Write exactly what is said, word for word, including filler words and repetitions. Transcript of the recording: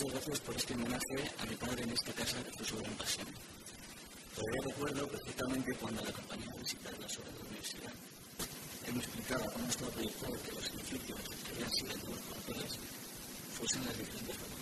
muchas gracias por este homenaje a mi padre en esta casa que fue su gran pasión. Todavía recuerdo perfectamente cuando la acompañé a visitar las horas de la universidad. Él me explicaba cómo estaba proyectado que los edificios que habían sido algunos cuarteles fuesen las diferentes facultades.